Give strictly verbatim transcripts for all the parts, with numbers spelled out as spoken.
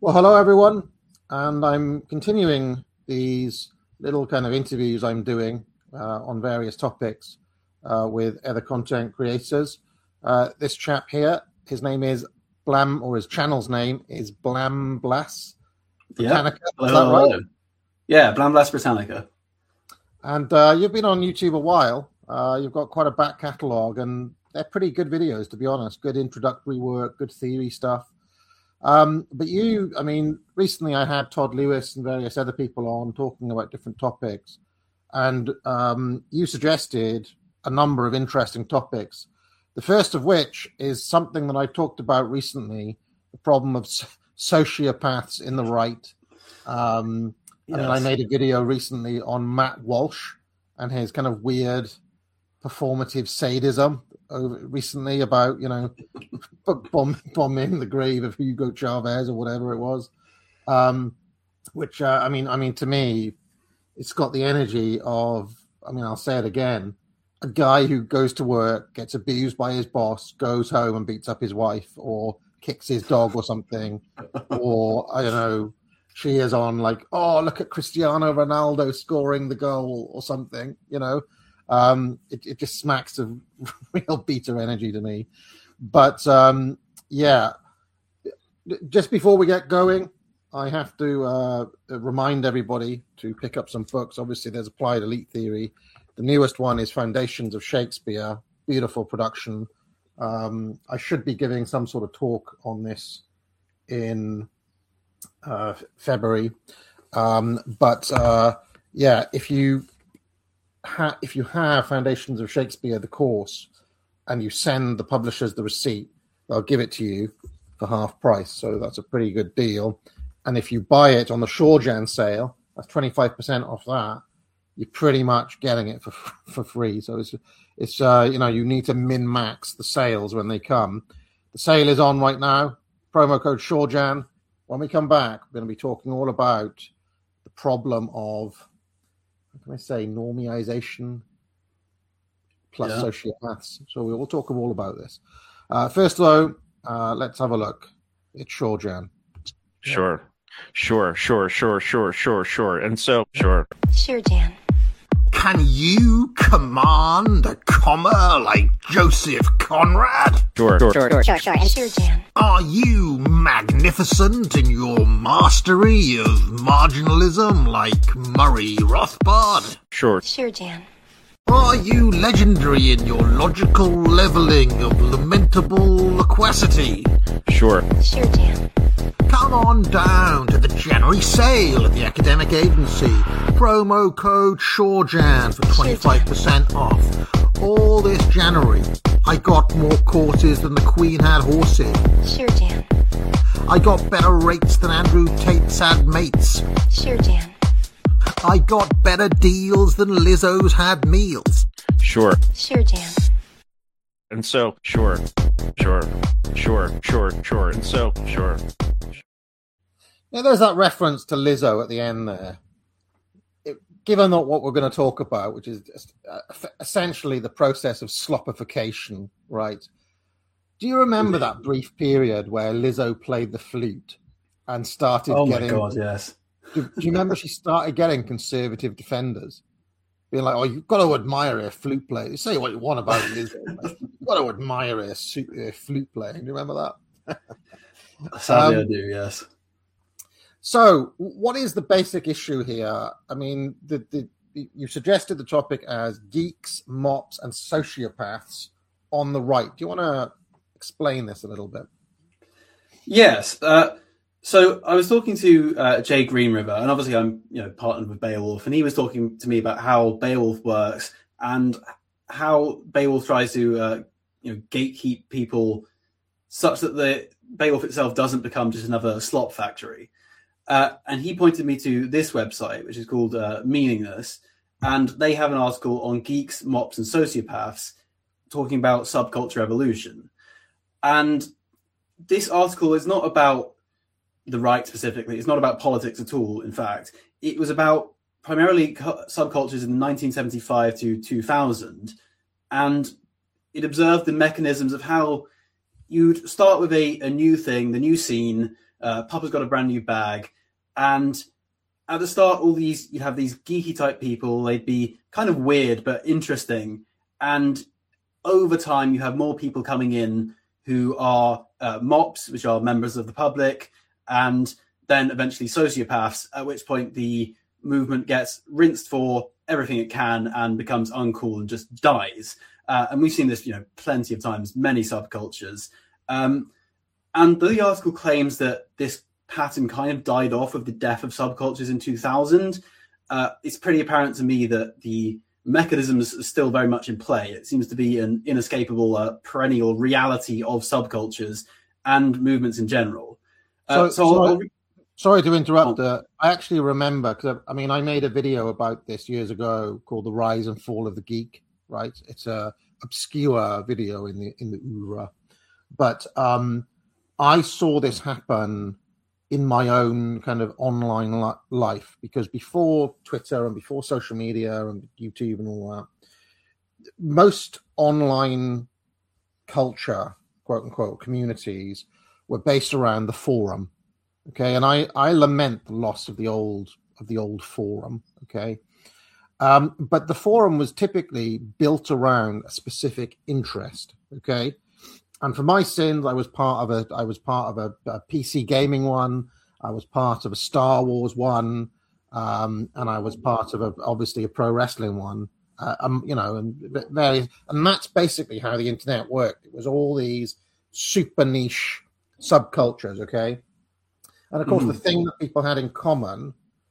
Well, hello everyone, and I'm continuing these little kind of interviews I'm doing uh, on various topics uh, with other content creators. Uh, this chap here, his name is Blam, or his channel's name is Blam Blas Britannica. Yeah. Is that right? Yeah, Blam Blas Britannica. And uh, you've been on YouTube a while. Uh, you've got quite a back catalogue, and they're pretty good videos, to be honest. Good introductory work, good theory stuff. Um, but you, I mean, recently I had Todd Lewis and various other people on talking about different topics, and um, you suggested a number of interesting topics. The first of which is something that I talked about recently, the problem of sociopaths in the right. Um, yes. I mean, I made a video recently on Matt Walsh and his kind of weird performative sadism recently about, you know, bomb, bombing the grave of Hugo Chavez or whatever it was. Um, which, uh, I mean, I mean, to me, it's got the energy of, I mean, I'll say it again, a guy who goes to work, gets abused by his boss, goes home and beats up his wife or kicks his dog or something. Or, I don't know, she is on like, oh, look at Cristiano Ronaldo scoring the goal or something, you know. Um, it, it just smacks of real beta energy to me. But, um, yeah, just before we get going, I have to uh, remind everybody to pick up some books. Obviously, there's Applied Elite Theory. The newest one is Foundations of Shakespeare. Beautiful production. Um, I should be giving some sort of talk on this in uh, February. Um, but, uh, yeah, if you... Ha- if you have Foundations of Shakespeare, the course, and you send the publishers the receipt, they'll give it to you for half price. So that's a pretty good deal. And if you buy it on the Shawjan sale, that's twenty-five percent off that. You're pretty much getting it for for free. So it's it's uh, you know, you need to min max the sales when they come. The sale is on right now. Promo code Shawjan. When we come back, we're going to be talking all about the problem of, how can I say, normalization plus yeah. sociopaths. So we will talk all about this. Uh, first, though, uh, let's have a look. It's Shawjan. Sure. Yeah. Sure, sure, sure, sure, sure, sure. And so, sure. Sure, Jan. Can you command a comma like Joseph Conrad? Sure, sure, sure, sure, sure, and sure, Jan. Are you magnificent in your mastery of marginalism like Murray Rothbard? Sure. Sure, Jan. Are you legendary in your logical leveling of lamentable loquacity? Sure. Sure, Jan. Come on down to the January sale at the Academic Agency. Promo code Shawjan for twenty-five percent off. All this January, I got more courses than the Queen had horses. Sure, Jan. I got better rates than Andrew Tate's had mates. Sure, Jan. I got better deals than Lizzo's had meals. Sure. Sure, Jan. And so, sure, sure, sure, sure, sure, and so, sure. Yeah, there's that reference to Lizzo at the end there. It, given that what we're going to talk about, which is just, uh, essentially the process of sloppification, right? Do you remember that brief period where Lizzo played the flute and started oh getting... Oh, my God, yes. Do, do you remember she started getting conservative defenders? Being like, oh, you've got to admire her flute playing. You say what you want about Lizzo. You've got to admire her, her flute playing. Do you remember that? Sadly, um, I do, yes. So, what is the basic issue here? I mean, the, the, you suggested the topic as geeks, mops, and sociopaths on the right. Do you want to explain this a little bit? Yes. Uh, so I was talking to uh, Jay Greenriver, and obviously I'm, you know, partnered with Beowulf, and he was talking to me about how Beowulf works and how Beowulf tries to, uh, you know, gatekeep people such that the Beowulf itself doesn't become just another slop factory. Uh, and he pointed me to this website, which is called uh, Meaningless, and they have an article on geeks, mops, and sociopaths talking about subculture evolution. And this article is not about the right specifically. It's not about politics at all, in fact. It was about primarily cu- subcultures in nineteen seventy-five to two thousand, and it observed the mechanisms of how you'd start with a, a new thing, the new scene, uh, Papa's got a brand new bag. And at the start, all these, you have these geeky type people. They'd be kind of weird, but interesting. And over time, you have more people coming in who are uh, mops, which are members of the public, and then eventually sociopaths, at which point the movement gets rinsed for everything it can and becomes uncool and just dies. Uh, and we've seen this, you know, plenty of times, many subcultures. Um, and the article claims that this pattern kind of died off with the death of subcultures in two thousand. Uh, it's pretty apparent to me that the mechanisms are still very much in play. It seems to be an inescapable, uh, perennial reality of subcultures and movements in general. Uh, so, so so I'll, Sorry to interrupt. Uh, I actually remember, because I, I mean, I made a video about this years ago called "The Rise and Fall of the Geek." Right, it's a obscure video in the in the oeuvre, but um, I saw this happen in my own kind of online li- life, because before Twitter and before social media and YouTube and all that, most online culture, quote unquote, communities were based around the forum. Okay, and I, I lament the loss of the old of the old forum. Okay, um, but the forum was typically built around a specific interest. Okay, and for my sins, I was part of a I was part of a, a P C gaming one. I was part of a Star Wars one, um, and I was part of a, obviously a pro wrestling one. Uh, um, you know, and various, and that's basically how the internet worked. It was all these super niche subcultures. Okay. And of course, mm-hmm. the thing that people had in common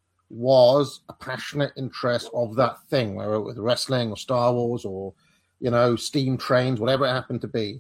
was a passionate interest of that thing, whether it was wrestling or Star Wars or, you know, steam trains, whatever it happened to be.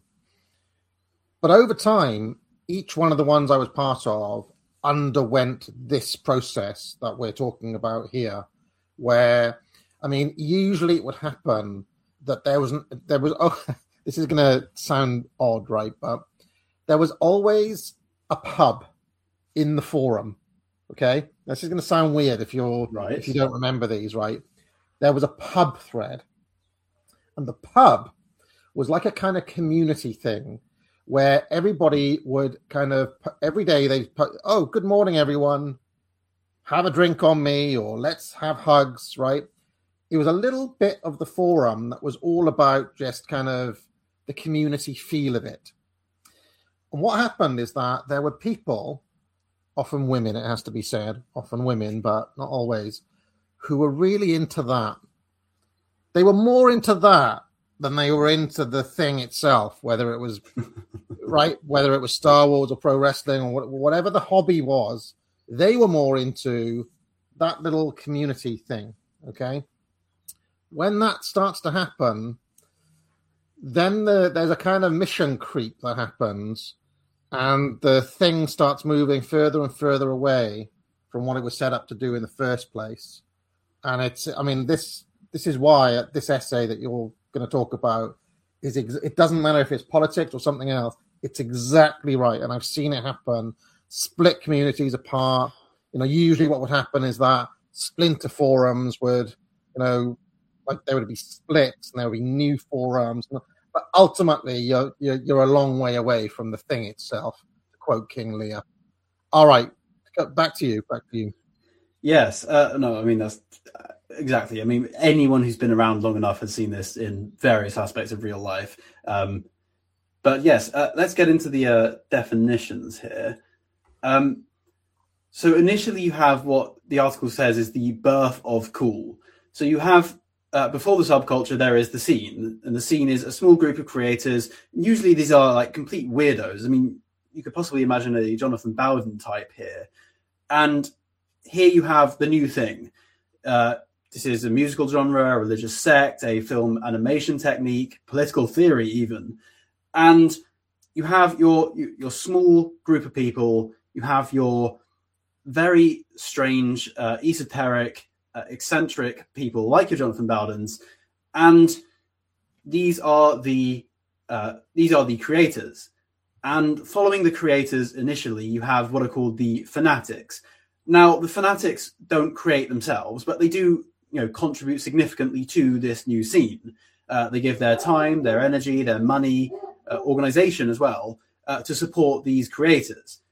But over time, each one of the ones I was part of underwent this process that we're talking about here, where, I mean, usually it would happen that there was, there was, oh, this is going to sound odd, right? But there was always a pub in the forum. Okay, this is going to sound weird if you're right. if you don't remember these, right? There was a pub thread, and the pub was like a kind of community thing where everybody would kind of every day they put, oh, good morning, everyone, have a drink on me, or let's have hugs, right? It was a little bit of the forum that was all about just kind of the community feel of it. And what happened is that there were people, often women, it has to be said, often women, but not always, who were really into that. They were more into that than they were into the thing itself, whether it was, right, whether it was Star Wars or pro wrestling or whatever the hobby was, they were more into that little community thing, okay? When that starts to happen, then the, there's a kind of mission creep that happens, and the thing starts moving further and further away from what it was set up to do in the first place. And it's, I mean, this this is why this essay that you're going to talk about is, ex- it doesn't matter if it's politics or something else. It's exactly right. And I've seen it happen. Split communities apart. You know, usually what would happen is that splinter forums would, you know, like there would be splits and there would be new forums. But ultimately, you're, you're you're a long way away from the thing itself, to quote King Lear. All right, back to you. Back to you. Yes. Uh, no, I mean, that's uh, exactly. I mean, anyone who's been around long enough has seen this in various aspects of real life. Um, but yes, uh, let's get into the uh, definitions here. Um, so initially, you have what the article says is the birth of cool. So you have Uh, before the subculture, there is the scene, and the scene is a small group of creators. Usually these are like complete weirdos. I mean, you could possibly imagine a Jonathan Bowden type here. And here you have the new thing. Uh, this is a musical genre, a religious sect, a film animation technique, political theory even. And you have your, your small group of people. You have your very strange, uh, esoteric, Uh, eccentric people like your Jonathan Bowdens, and these are the uh, these are the creators. And following the creators initially, you have what are called the fanatics. Now, the fanatics don't create themselves, but they do, you know, contribute significantly to this new scene. Uh, they give their time, their energy, their money, uh, organization as well, uh, to support these creators.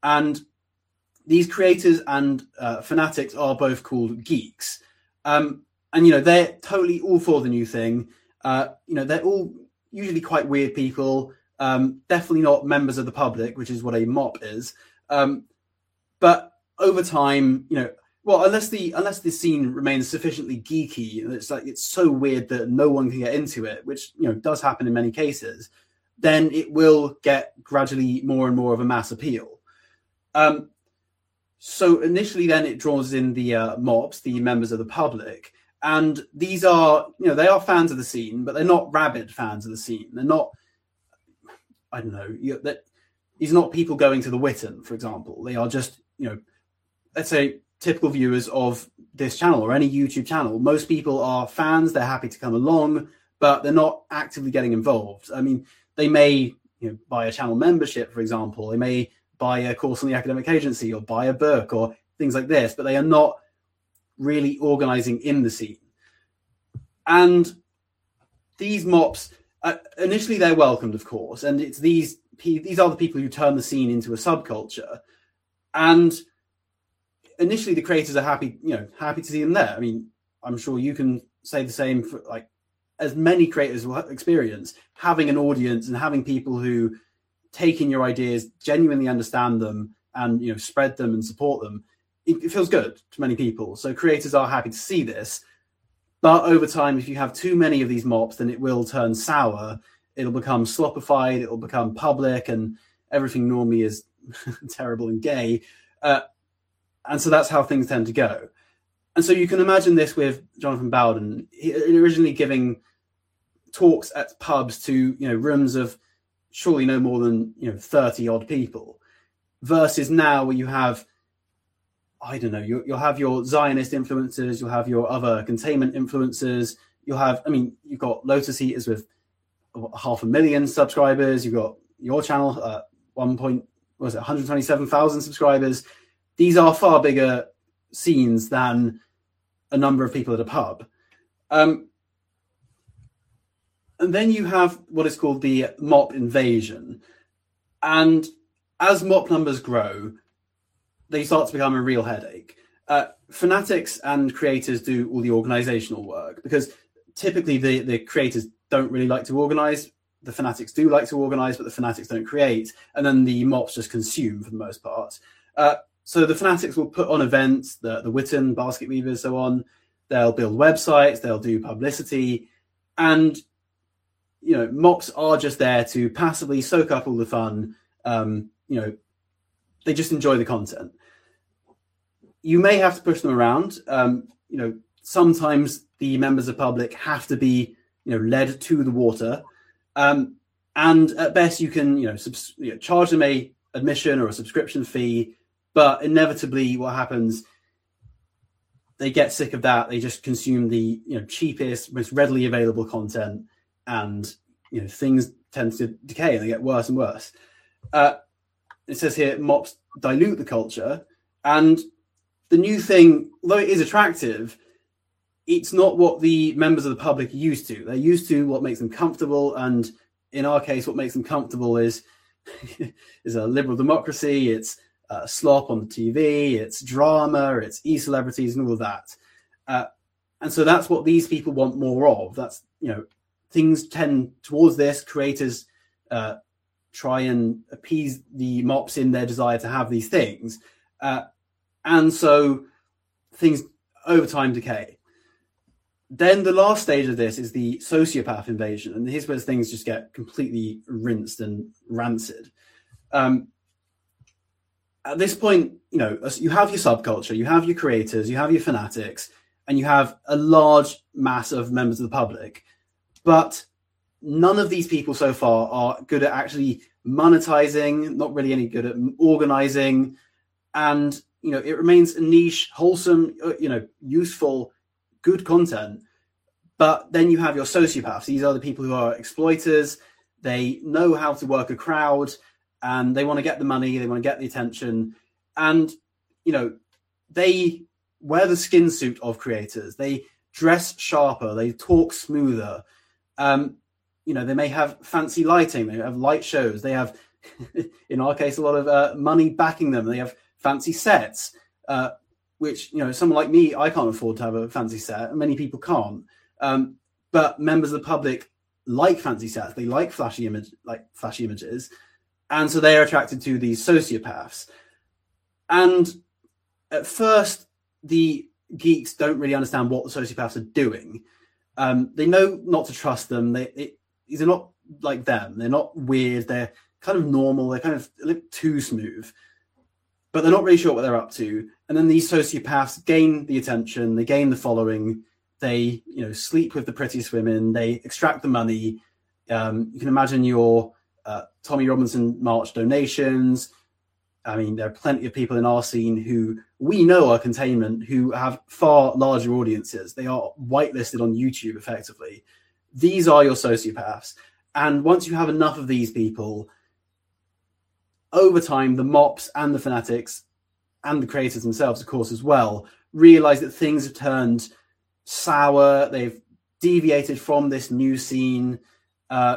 And these creators and uh, fanatics are both called geeks. Um, and, you know, they're totally all for the new thing. Uh, you know, they're all usually quite weird people, um, definitely not members of the public, which is what a mop is. Um, but over time, you know, well, unless the unless the scene remains sufficiently geeky, and it's like it's so weird that no one can get into it, which, you know, does happen in many cases, then it will get gradually more and more of a mass appeal. Um, so initially, then it draws in the uh, mobs, the members of the public, and these are, you know, they are fans of the scene, but they're not rabid fans of the scene. They're not, I don't know, you know, that these are not people going to the Witten, for example. They are just, you know, let's say, typical viewers of this channel or any YouTube channel. Most people are fans, they're happy to come along, but they're not actively getting involved. I mean, they may, you know, buy a channel membership, for example. They may buy a course on the academic agency or buy a book or things like this, but they are not really organizing in the scene. And these mops, uh, initially they're welcomed, of course, and it's these, these are the people who turn the scene into a subculture. And initially the creators are happy, you know, happy to see them there. I mean, I'm sure you can say the same for, like, as many creators will experience, having an audience and having people who take in your ideas, genuinely understand them, and, you know, spread them and support them. It, it feels good to many people. So creators are happy to see this. But over time, if you have too many of these mops, then it will turn sour. It'll become sloppified. It'll become public, and everything normally is terrible and gay. Uh, And so that's how things tend to go. And so you can imagine this with Jonathan Bowden, he, originally giving talks at pubs to, you know, rooms of surely no more than, you know, thirty odd people, versus now where you have, I don't know, you, you'll have your Zionist influencers, you'll have your other containment influencers, you'll have, I mean, you've got Lotus Eaters with half a million subscribers, you've got your channel, uh, one point, what was it, one hundred twenty-seven thousand subscribers. These are far bigger scenes than a number of people at a pub. Um, and then you have what is called the mop invasion. And as mop numbers grow, they start to become a real headache. Uh, fanatics and creators do all the organizational work, because typically the, the creators don't really like to organize. The fanatics do like to organize, but the fanatics don't create. And then the mops just consume for the most part. Uh, So the fanatics will put on events, the, the Witten, Basket Weavers, so on. They'll build websites, they'll do publicity. And, you know, mops are just there to passively soak up all the fun. Um, you know, they just enjoy the content. You may have to push them around. Um, you know, sometimes the members of the public have to be, you know, led to the water. Um, and at best you can, you know, subs- you know, charge them a admission or a subscription fee. But inevitably, what happens, they get sick of that. They just consume the, you know, cheapest, most readily available content, and, you know, things tend to decay and they get worse and worse. Uh, it says here, mops dilute the culture, and the new thing, although it is attractive, it's not what the members of the public are used to. They're used to what makes them comfortable, and in our case, what makes them comfortable is is a liberal democracy. It's Uh, slop on the T V, it's drama, it's e-celebrities and all of that. Uh, and so that's what these people want more of. That's, you know, things tend towards this. Creators uh, try and appease the mops in their desire to have these things. Uh, and so things over time decay. Then the last stage of this is the sociopath invasion. And here's where things just get completely rinsed and rancid. Um, At this point, you know, you have your subculture, you have your creators, you have your fanatics, and you have a large mass of members of the public. But none of these people so far are good at actually monetizing, not really any good at organizing. And, you know, it remains a niche, wholesome, you know, useful, good content. But then you have your sociopaths. These are the people who are exploiters. They know how to work a crowd. And they want to get the money, they want to get the attention. And, you know, they wear the skin suit of creators. They dress sharper, they talk smoother. Um, you know, they may have fancy lighting, they have light shows, they have in our case, a lot of uh, money backing them. They have fancy sets, uh, which, you know, someone like me, I can't afford to have a fancy set, and many people can't. Um, but members of the public like fancy sets. They like flashy image, like flashy images, and so they are attracted to these sociopaths. And at first, the geeks don't really understand what the sociopaths are doing. Um, they know not to trust them. They, they these are not like them. They're not weird. They're kind of normal. They're kind of a little too smooth, but they're not really sure what they're up to. And then these sociopaths gain the attention. They gain the following. They, you know, sleep with the prettiest women. They extract the money. Um, you can imagine your uh, Tommy Robinson March donations. I mean, there are plenty of people in our scene who we know are containment, who have far larger audiences. They are whitelisted on YouTube, effectively. These are your sociopaths. And once you have enough of these people, over time, the mops and the fanatics and the creators themselves, of course, as well, realize that things have turned sour. They've deviated from this new scene. Uh,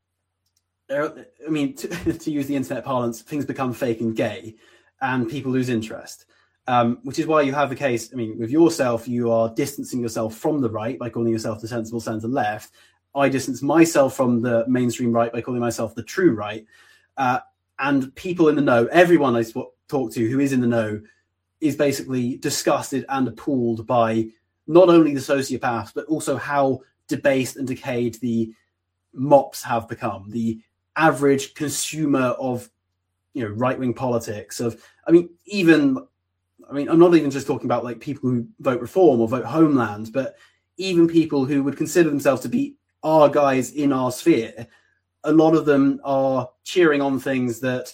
I mean, to, to use the internet parlance, things become fake and gay, and people lose interest. Um, which is why you have the case, I mean, with yourself, you are distancing yourself from the right by calling yourself the sensible centre left. I distance myself from the mainstream right by calling myself the true right. Uh, and people in the know, everyone I talk to who is in the know, is basically disgusted and appalled by not only the sociopaths, but also how debased and decayed the mops have become. The average consumer of, you know, right-wing politics, of, I mean, even, I mean, I'm not even just talking about like people who vote Reform or vote Homeland, but even people who would consider themselves to be our guys in our sphere. A lot of them are cheering on things that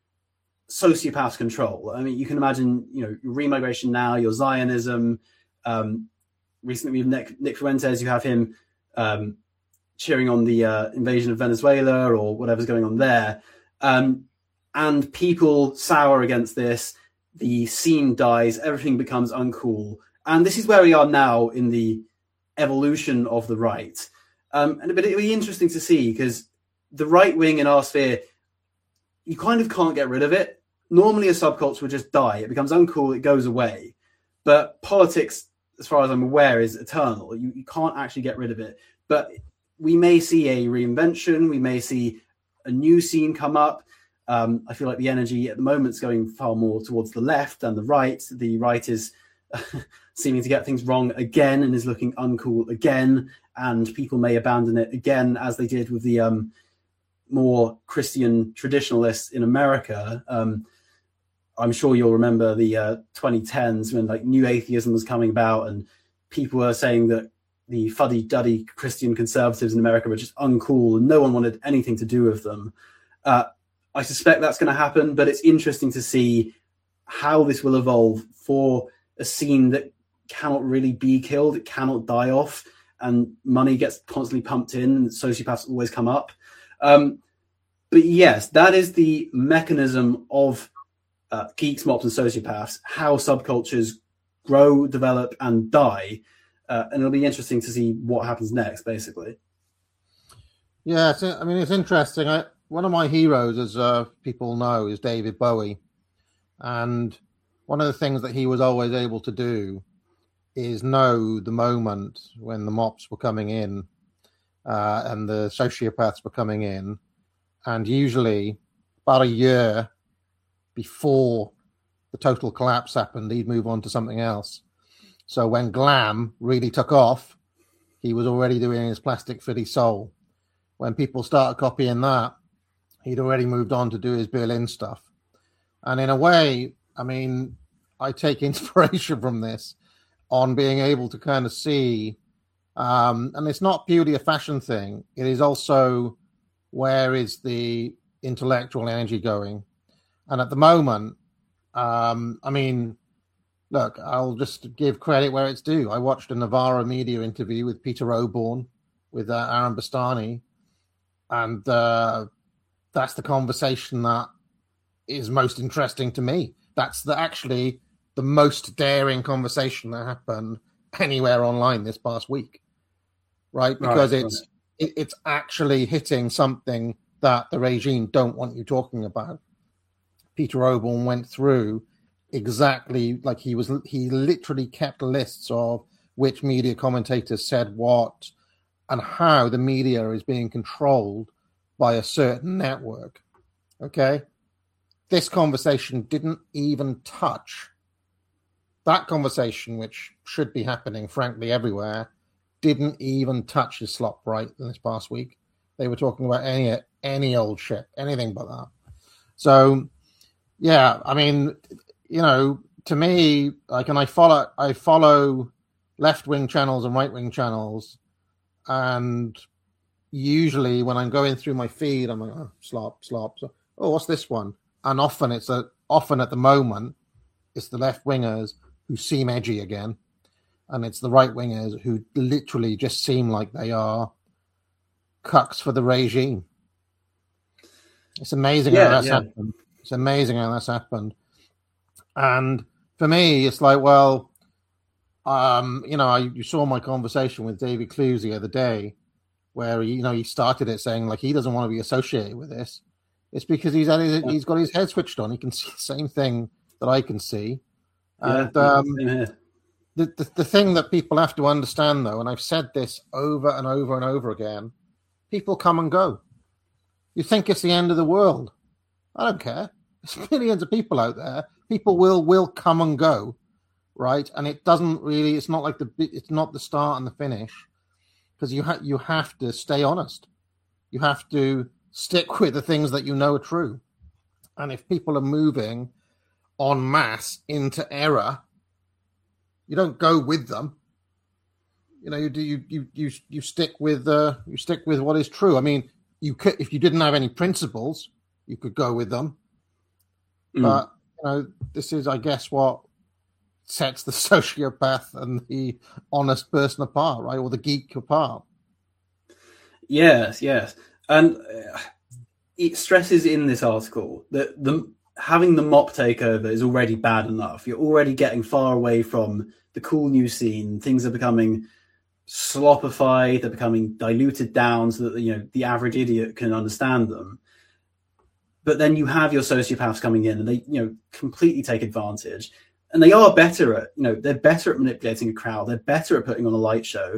sociopaths control. I mean, you can imagine, you know, your Remigration Now, your Zionism. Um, recently with Nick, Nick Fuentes, you have him um, cheering on the uh, invasion of Venezuela or whatever's going on there. Um, and people sour against this. The scene dies. Everything becomes uncool. And this is where we are now in the evolution of the right. Um, and but it'll be interesting to see, because the right wing in our sphere, you kind of can't get rid of it. Normally a subculture would just die. It becomes uncool. It goes away. But politics, as far as I'm aware, is eternal. You, you can't actually get rid of it. But we may see a reinvention. We may see a new scene come up. Um, I feel like the energy at the moment is going far more towards the left than the right. The right is seeming to get things wrong again and is looking uncool again. And people may abandon it again, as they did with the um, more Christian traditionalists in America. Um, I'm sure you'll remember the uh, twenty tens when like new atheism was coming about, and people were saying that the fuddy-duddy Christian conservatives in America were just uncool and no one wanted anything to do with them. Uh, I suspect that's going to happen, but it's interesting to see how this will evolve for a scene that cannot really be killed. It cannot die off, and money gets constantly pumped in, and sociopaths always come up. Um, but yes, that is the mechanism of uh, geeks, mops, and sociopaths, how subcultures grow, develop, and die. Uh, and it'll be interesting to see what happens next, basically. Yeah, it's, I mean, it's interesting. I, one of my heroes, as uh, people know, is David Bowie. And one of the things that he was always able to do is know the moment when the mops were coming in uh, and the sociopaths were coming in. And usually about a year before the total collapse happened, he'd move on to something else. So when glam really took off, he was already doing his Plastic Fitty Soul. When people started copying that, he'd already moved on to do his Berlin stuff. And in a way, I mean, I take inspiration from this on being able to kind of see, um, and it's not purely a fashion thing. It is also, where is the intellectual energy going? And at the moment, um, I mean, look, I'll just give credit where it's due. I watched a Novara Media interview with Peter Oborne, with uh, Aaron Bastani, and uh, that's the conversation that is most interesting to me. That's the, actually the most daring conversation that happened anywhere online this past week, right? Because right, it's right. It, it's actually hitting something that the regime don't want you talking about. Peter Oborne went through exactly like he was. He literally kept lists of which media commentators said what and how the media is being controlled by a certain network. Okay? This conversation didn't even touch that conversation, which should be happening, frankly, everywhere, didn't even touch his slop right in this past week. They were talking about any any old shit, anything but that. So, yeah, I mean, you know, to me, like, and I follow, I follow left-wing channels and right-wing channels, and usually when I'm going through my feed, I'm like, oh, slop, slop, slop. Oh, what's this one? And often it's a, often at the moment, it's the left-wingers who seem edgy again, and it's the right-wingers who literally just seem like they are cucks for the regime. It's amazing yeah, how that's yeah. happened. It's amazing how that's happened. And for me, it's like, well, um, you know, I, you saw my conversation with David Clues the other day, where he, you know, he started it saying like he doesn't want to be associated with this. It's because he's had his, he's got his head switched on. He can see the same thing that I can see. And yeah, um, the, the the thing that people have to understand, though, and I've said this over and over and over again, people come and go. You think it's the end of the world? I don't care. There's millions of people out there. People will will come and go, right? And it doesn't really. It's not like the. It's not the start and the finish, because you have you have to stay honest. You have to stick with the things that you know are true. And if people are moving en masse into error, you don't go with them. You know, you do you you you you stick with uh, you stick with what is true. I mean, you could, if you didn't have any principles, you could go with them. Mm. But you know, this is, I guess, what sets the sociopath and the honest person apart, right, or the geek apart. Yes, yes, and uh, it stresses in this article that the having the mop takeover is already bad enough. You're already getting far away from the cool new scene. Things are becoming sloppified. They're becoming diluted down so that, you know, the average idiot can understand them. But then you have your sociopaths coming in and they, you know, completely take advantage. And they are better at, you know, they're better at manipulating a crowd. They're better at putting on a light show.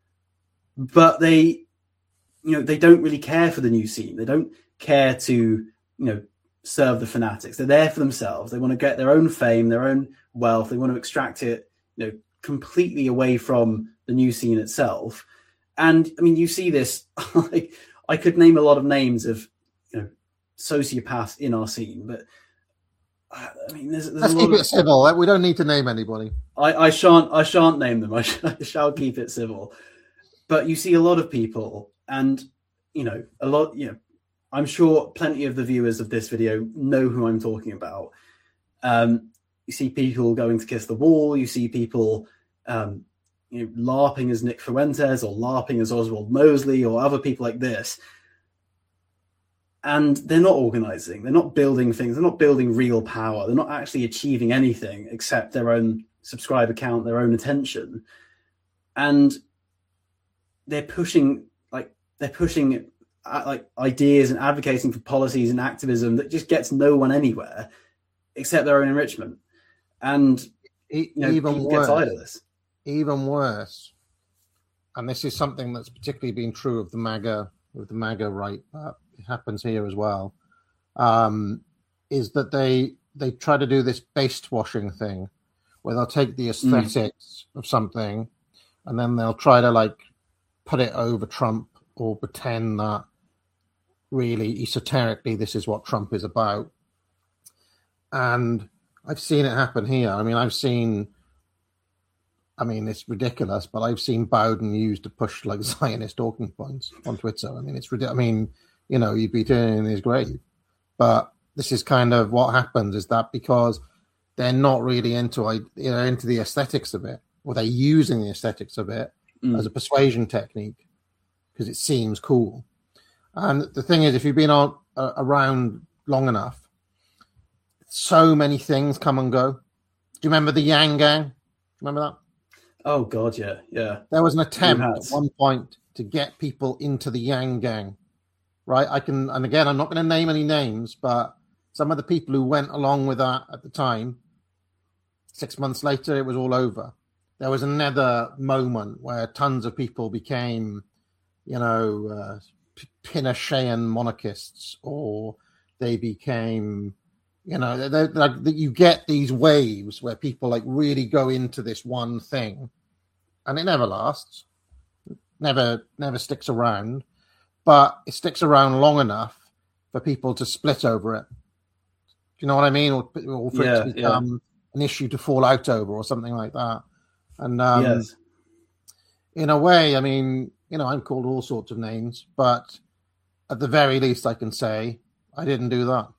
But they, you know, they don't really care for the new scene. They don't care to, you know, serve the fanatics. They're there for themselves. They want to get their own fame, their own wealth. They want to extract it, you know, completely away from the new scene itself. And I mean, you see this. Like, I could name a lot of names of, you know, sociopaths in our scene, but I mean, there's, there's let's a keep lot it of, civil. We don't need to name anybody. I, I shan't. I shan't name them. I, sh- I shall keep it civil. But you see a lot of people, and you know, a lot. You know, I'm sure plenty of the viewers of this video know who I'm talking about. Um, you see people going to kiss the wall. You see people, um, you know, LARPing as Nick Fuentes or LARPing as Oswald Mosley or other people like this. And they're not organizing. They're not building things. They're not building real power. They're not actually achieving anything except their own subscriber count, their own attention. And they're pushing, like, they're pushing uh, like ideas and advocating for policies and activism that just gets no one anywhere except their own enrichment. And you know, even people worse, get tired of this. Even worse, and this is something that's particularly been true of the MAGA, with the MAGA right, but it happens here as well, um, is that they they try to do this based washing thing, where they'll take the aesthetics mm. of something, and then they'll try to like put it over Trump or pretend that really esoterically this is what Trump is about. And I've seen it happen here. I mean, I've seen, I mean, it's ridiculous, but I've seen Bowden used to push like Zionist talking points on Twitter. I mean, it's ridiculous. I mean, you know, he'd be turning in his grave. But this is kind of what happens, is that because they're not really into, you know, into the aesthetics of it, or they're using the aesthetics of it mm. as a persuasion technique because it seems cool. And the thing is, if you've been on, uh, around long enough, so many things come and go. Do you remember the Yang Gang? Remember that? Oh, God, yeah, yeah. There was an attempt at one point to get people into the Yang Gang, right? I can, and again, I'm not going to name any names, but some of the people who went along with that at the time, six months later, it was all over. There was another moment where tons of people became, you know, uh, Pinochetian monarchists, or they became, you know, they're, they're, like, you get these waves where people like really go into this one thing, and it never lasts, never, never sticks around, but it sticks around long enough for people to split over it. Do you know what I mean? Or, or for yeah, it to become yeah. an issue to fall out over, or something like that. And um, yes. in a way, I mean, you know, I'm called all sorts of names, but at the very least, I can say I didn't do that.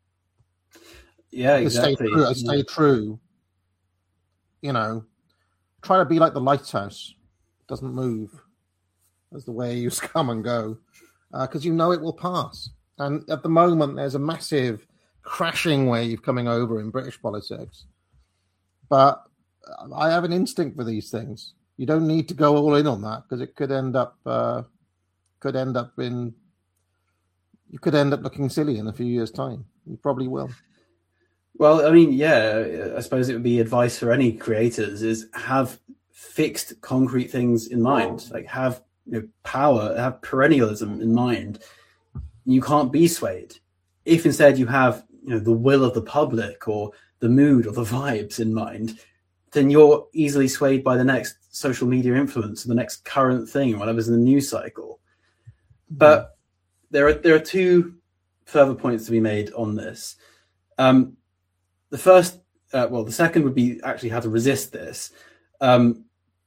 Yeah, I exactly. Stay true. I stay yeah. true. You know, try to be like the lighthouse. It doesn't move as the waves come and go, because uh, you know it will pass. And at the moment, there's a massive crashing wave coming over in British politics. But I have an instinct for these things. You don't need to go all in on that, because it could end up uh, could end up in you could end up looking silly in a few years' time. You probably will. Well, I mean, yeah, I suppose it would be advice for any creators is have fixed, concrete things in mind. Like have you know, power, have perennialism in mind. You can't be swayed. If instead you have you know the will of the public or the mood or the vibes in mind, then you're easily swayed by the next social media influence or the next current thing, whatever's in the news cycle. But there are there are two further points to be made on this. Um, the first, uh, well, the second would be actually how to resist this. Um,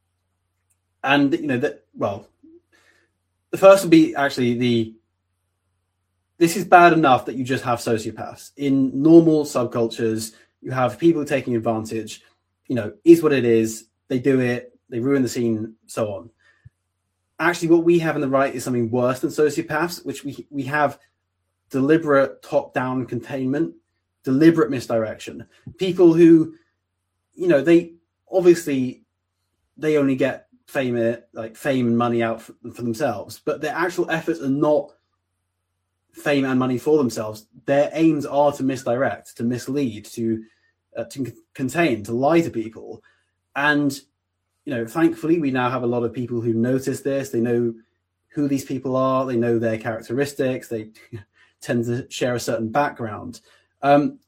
and, you know, that, well, the first would be actually the, this is bad enough that you just have sociopaths. In normal subcultures, you have people taking advantage, you know, is what it is. They do it, they ruin the scene, so on. Actually, what we have in the right is something worse than sociopaths, which we we have deliberate top-down containment, deliberate misdirection. People who, you know, they obviously they only get fame, like fame and money out for, for themselves, but their actual efforts are not fame and money for themselves. Their aims are to misdirect, to mislead, to uh, to c- contain, to lie to people. And you know, thankfully, we now have a lot of people who notice this. They know who these people are. They know their characteristics. They tend to share a certain background. Um,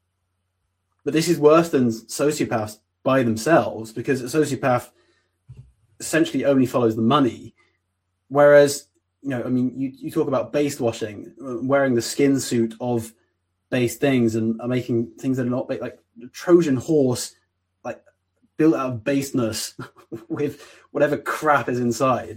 but this is worse than sociopaths by themselves, because a sociopath essentially only follows the money. Whereas, you know, I mean, you, you talk about base washing, wearing the skin suit of base things and making things that are not like Trojan horse, like built out of baseness with whatever crap is inside.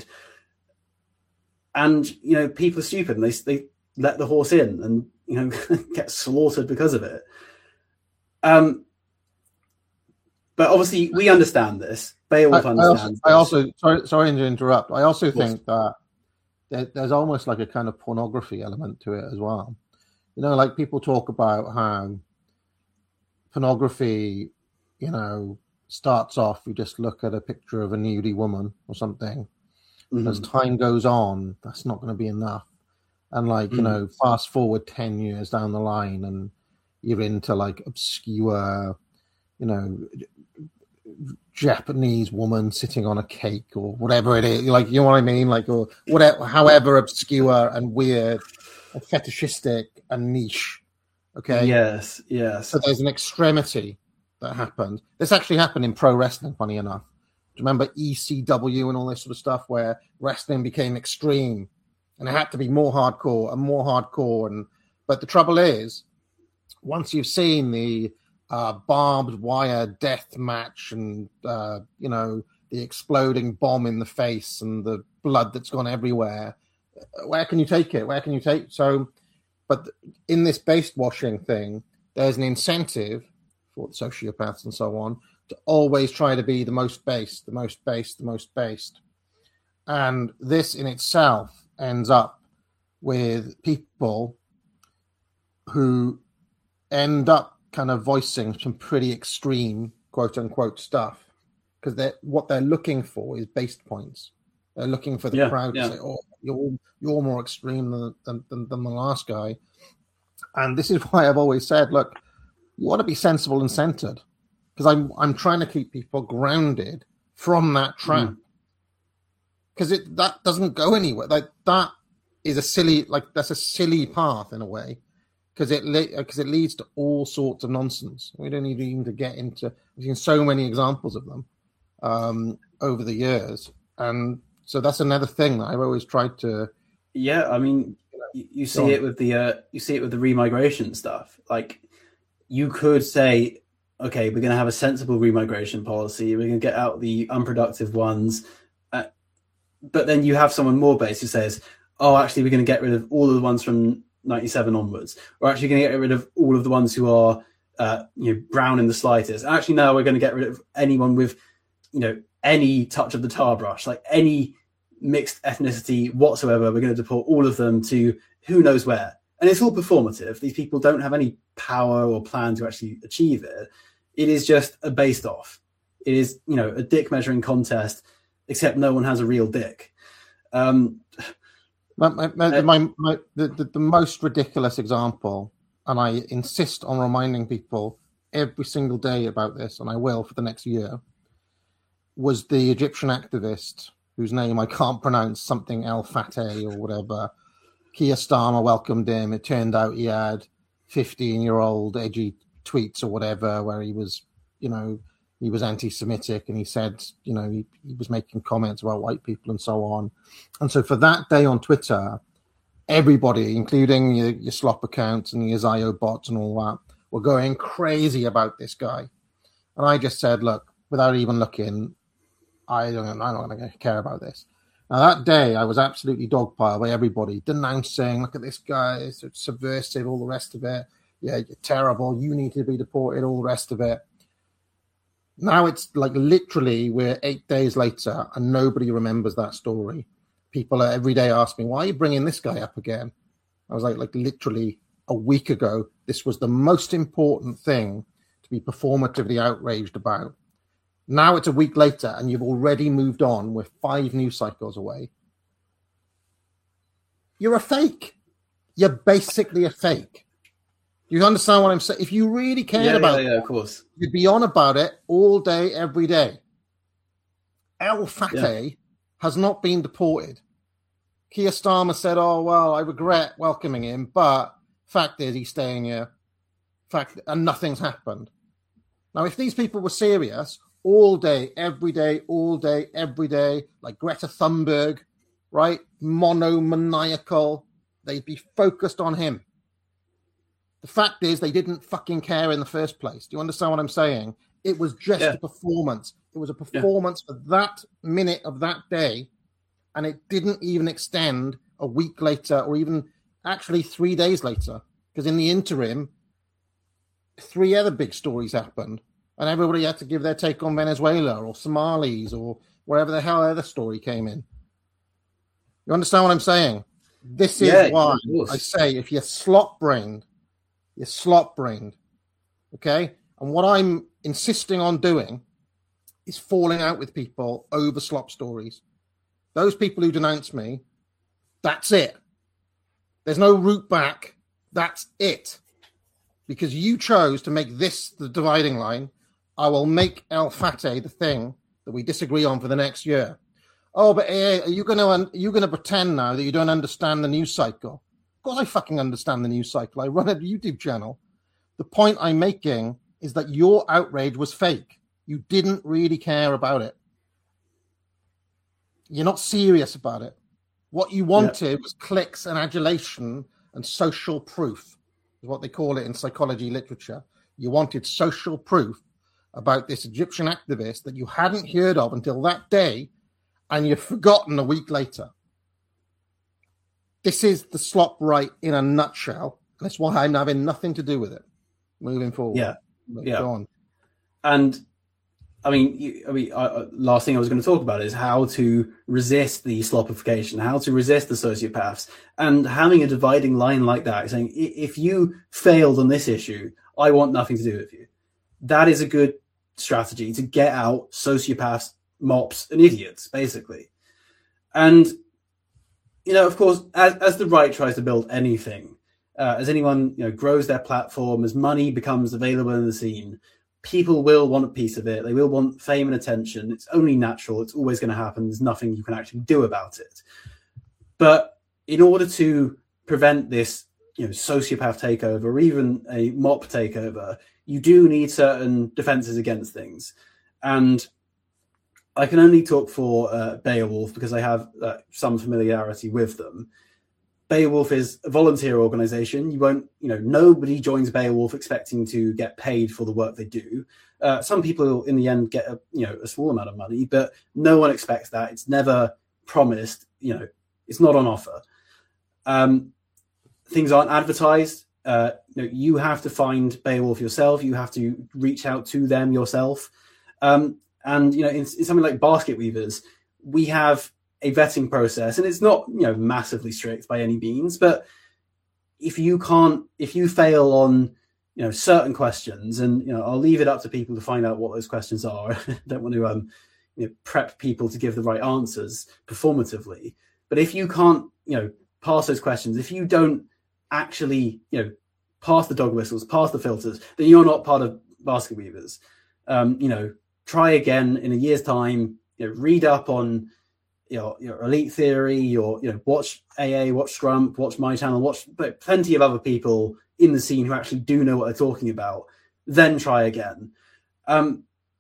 And, you know, people are stupid and they, they let the horse in and, you know, get slaughtered because of it. Um, but obviously we understand this. Beowulf I, understands I also, this. I also sorry, sorry to interrupt. I also think that there, there's almost like a kind of pornography element to it as well. You know, like people talk about how pornography, you know, starts off, you just look at a picture of a nudie woman or something. Mm-hmm. As time goes on, that's not going to be enough. And like, mm-hmm. you know, fast forward ten years down the line and you're into like obscure, you know, Japanese woman sitting on a cake or whatever it is. Like, you know what I mean? Like, or whatever, however obscure and weird and fetishistic and niche. Okay. Yes. Yes. So there's an extremity that happened. This actually happened in pro wrestling, funny enough. Do you remember E C W and all this sort of stuff where wrestling became extreme and it had to be more hardcore and more hardcore? And but the trouble is, once you've seen the uh, barbed wire death match and, uh, you know, the exploding bomb in the face and the blood that's gone everywhere, where can you take it? Where can you take? So, but in this base washing thing, there's an incentive for sociopaths and so on to always try to be the most based, the most based, the most based. And this in itself ends up with people who end up kind of voicing some pretty extreme quote unquote stuff because they're what they're looking for is based points. They're looking for the Yeah, crowd yeah. to say, "Oh, you're you're more extreme than, than than than the last guy." And this is why I've always said, look, you want to be sensible and centered, because I'm I'm trying to keep people grounded from that trap, because mm. it that doesn't go anywhere. Like that is a silly, like that's a silly path in a way, because it because it leads to all sorts of nonsense. We don't need even to get into. I've seen so many examples of them um, over the years, and so that's another thing that I've always tried to. Yeah, I mean, you, you see it with the uh, you see it with the remigration stuff. Like, you could say, okay, we're going to have a sensible remigration policy. We're going to get out the unproductive ones, uh, but then you have someone more based who says, oh, actually, we're going to get rid of all of the ones from ninety-seven onwards. We're actually going to get rid of all of the ones who are, uh, you know, brown in the slightest. Actually, no, we're going to get rid of anyone with, you know, any touch of the tar brush, like any mixed ethnicity whatsoever. We're going to deport all of them to who knows where. And it's all performative. These people don't have any power or plan to actually achieve it. It is just a based off. It is, you know, a dick measuring contest, except no one has a real dick. Um, My, my, my, my, my the, the, the most ridiculous example, and I insist on reminding people every single day about this, and I will for the next year, was the Egyptian activist whose name I can't pronounce, something El Fateh or whatever. Keir Starmer welcomed him. It turned out he had fifteen-year-old edgy tweets or whatever, where he was, you know, he was anti-Semitic, and he said, you know, he, he was making comments about white people and so on. And so for that day on Twitter, everybody, including your, your slop accounts and your Zio bots and all that, were going crazy about this guy. And I just said, look, without even looking, I don't, I'm not going to care about this. Now, that day, I was absolutely dogpiled by everybody, denouncing, look at this guy, it's subversive, all the rest of it. Yeah, you're terrible. You need to be deported, all the rest of it. Now it's like literally we're eight days later and nobody remembers that story. People are every day asking, why are you bringing this guy up again? I was like, like literally a week ago, this was the most important thing to be performatively outraged about. Now it's a week later and you've already moved on with five news cycles away. You're a fake. You're basically a fake. You understand what I'm saying? If you really cared yeah, about yeah, it, yeah, of course, you'd be on about it all day, every day. El Fateh yeah. has not been deported. Keir Starmer said, oh, well, I regret welcoming him, but fact is he's staying here. Fact, and nothing's happened. Now, if these people were serious all day, every day, all day, every day, like Greta Thunberg, right? Monomaniacal, they'd be focused on him. The fact is they didn't fucking care in the first place. Do you understand what I'm saying? It was just yeah. a performance. It was a performance yeah. for that minute of that day, and it didn't even extend a week later or even actually three days later, because in the interim, three other big stories happened, and everybody had to give their take on Venezuela or Somalis or wherever the hell other story came in. You understand what I'm saying? This is yeah, why I say if you're slot-brained, you're slot-brained, okay? And what I'm insisting on doing is falling out with people over slop stories. Those people who denounce me, that's it. There's no route back. That's it. Because you chose to make this the dividing line, I will make El Fateh the thing that we disagree on for the next year. Oh, but uh, are you going to are you going to pretend now that you don't understand the news cycle? Of course I fucking understand the news cycle. I run a YouTube channel. The point I'm making is that your outrage was fake. You didn't really care about it. You're not serious about it. What you wanted yeah. was clicks and adulation and social proof, is what they call it in psychology literature. You wanted social proof about this Egyptian activist that you hadn't heard of until that day, and you've forgotten a week later. This is the slop right in a nutshell. That's why I'm having nothing to do with it moving forward. Yeah, But yeah. Go on. And I mean, you, I mean, uh, last thing I was going to talk about is how to resist the slopification, how to resist the sociopaths, and having a dividing line like that, saying if you failed on this issue, I want nothing to do with you. That is a good strategy to get out sociopaths, mops, and idiots, basically. And, you know, of course, as, as the right tries to build anything, uh, as anyone, you know, grows their platform, as money becomes available in the scene, people will want a piece of it. They will want fame and attention. It's only natural. It's always going to happen. There's nothing you can actually do about it. But in order to prevent this, you know, sociopath takeover or even a mop takeover, you do need certain defenses against things. And I can only talk for uh, Beowulf because I have uh, some familiarity with them. Beowulf is a volunteer organization. You won't, you know, nobody joins Beowulf expecting to get paid for the work they do. Uh, some people in the end get a, you know, a small amount of money, but no one expects that. It's never promised, you know, it's not on offer. Um, things aren't advertised. Uh, you know, you have to find Beowulf yourself. You have to reach out to them yourself. Um, and, you know, in, in something like Basket Weavers, we have a vetting process, and it's not, you know, massively strict by any means, but if you can't, if you fail on, you know, certain questions, and, you know, I'll leave it up to people to find out what those questions are. I don't want to, um, you know, prep people to give the right answers performatively. But if you can't, you know, pass those questions, if you don't actually, you know, pass the dog whistles, pass the filters, then you're not part of Basket Weavers. Um, you know, try again in a year's time, you know, read up on your, your Elite Theory, your, you know, watch A A, watch Scrump, watch my channel, watch plenty of other people in the scene who actually do know what they're talking about, then try again. Um,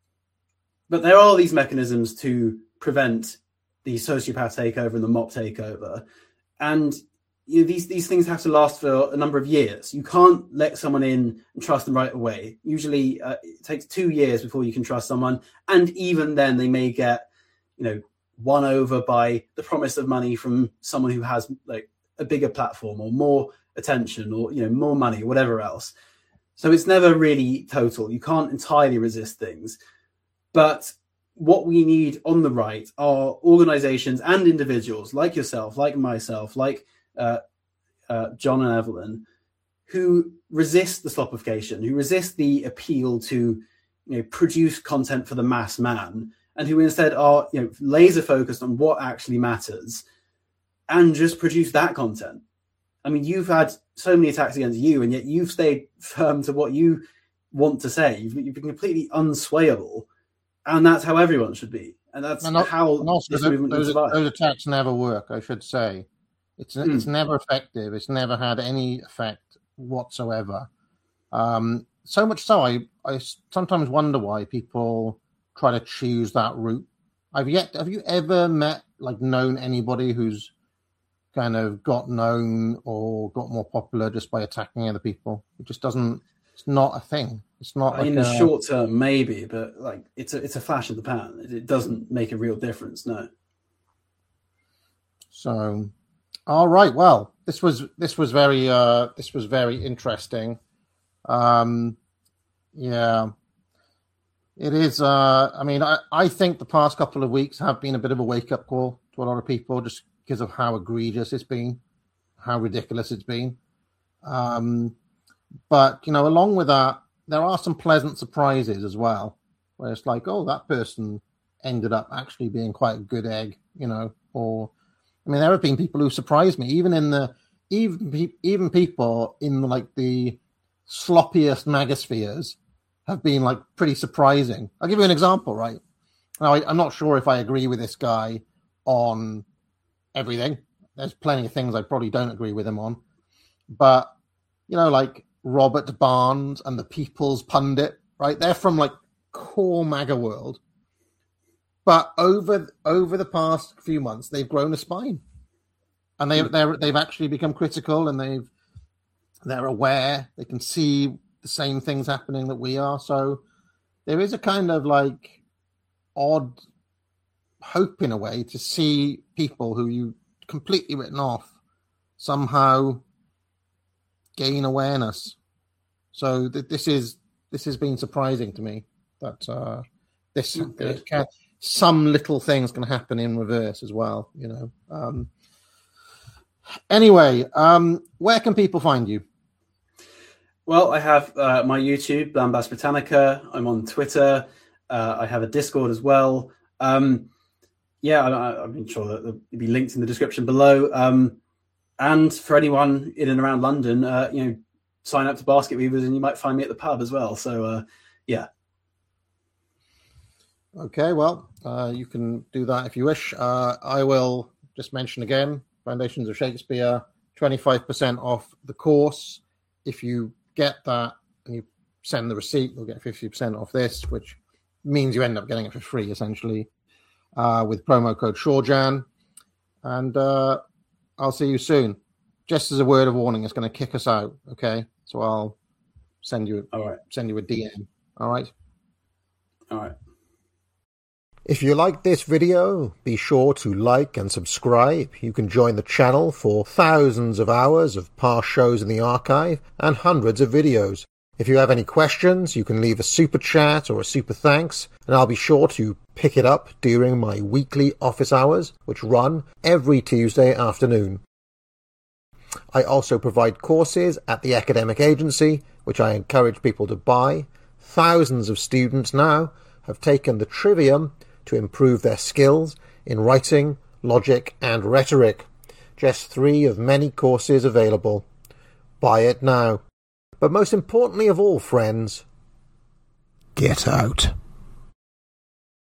but there are these mechanisms to prevent the sociopath takeover and the mop takeover. And you know, these, these things have to last for a number of years. You can't let someone in and trust them right away. Usually uh, it takes two years before you can trust someone. And even then they may get, you know, won over by the promise of money from someone who has like a bigger platform or more attention or, you know, more money or whatever else. So it's never really total. You can't entirely resist things. But what we need on the right are organizations and individuals like yourself, like myself, like uh, uh, John and Evelyn, who resist the slopification, who resist the appeal to, you know, produce content for the mass man, and who instead are, you know, laser focused on what actually matters and just produce that content. I mean, you've had so many attacks against you, and yet you've stayed firm to what you want to say. You've, you've been completely unswayable, and that's how everyone should be. And that's and not, how and also this those, movement those, survive. Those attacks never work, I should say. It's mm. it's never effective. It's never had any effect whatsoever. Um, so much so, I, I sometimes wonder why people try to choose that route. I've yet. Have you ever met, like, known anybody who's kind of got known or got more popular just by attacking other people? It just doesn't. It's not a thing. It's not like in a, the short term, maybe, but like it's a it's a flash in the pan. It, it doesn't make a real difference. No. So, all right. Well, this was this was very uh, this was very interesting. Um, yeah. It is. Uh, I mean, I, I think the past couple of weeks have been a bit of a wake-up call to a lot of people just because of how egregious it's been, how ridiculous it's been. Um, but, you know, along with that, there are some pleasant surprises as well, where it's like, oh, that person ended up actually being quite a good egg, you know. Or, I mean, there have been people who surprised me, even in the, even, even people in, like, the sloppiest magaspheres have been, like, pretty surprising. I'll give you an example, right? Now, I, I'm not sure if I agree with this guy on everything. There's plenty of things I probably don't agree with him on. But, you know, like Robert Barnes and the People's Pundit, right? They're from, like, core MAGA world. But over over the past few months, they've grown a spine. And they, they're, they've actually become critical, and they've they're aware. They can see the same things happening that we are. So there is a kind of like odd hope in a way to see people who you completely written off somehow gain awareness. So th- this is this has been surprising to me that uh, this can, some little things can happen in reverse as well. You know. Um, anyway, um, where can people find you? Well, I have uh, my YouTube, Lambas Britannica. I'm on Twitter. Uh, I have a Discord as well. Um, yeah, I, I'm sure that there'll be links in the description below. Um, and for anyone in and around London, uh, you know, sign up to Basket Weavers and you might find me at the pub as well. So, uh, yeah. Okay, well, uh, you can do that if you wish. Uh, I will just mention again, Foundations of Shakespeare, twenty-five percent off the course. If you get that and you send the receipt, you'll get fifty percent off this, which means you end up getting it for free, essentially, uh, with promo code ShoreJan. And uh, I'll see you soon. Just as a word of warning, it's going to kick us out, okay? So I'll send you, All right. send you a D M, all right? All right. If you liked this video, be sure to like and subscribe. You can join the channel for thousands of hours of past shows in the archive and hundreds of videos. If you have any questions, you can leave a super chat or a super thanks, and I'll be sure to pick it up during my weekly office hours, which run every Tuesday afternoon. I also provide courses at the academic agency, which I encourage people to buy. Thousands of students now have taken the Trivium to improve their skills in writing, logic, and rhetoric. Just three of many courses available. Buy it now. But most importantly of all, friends, get out.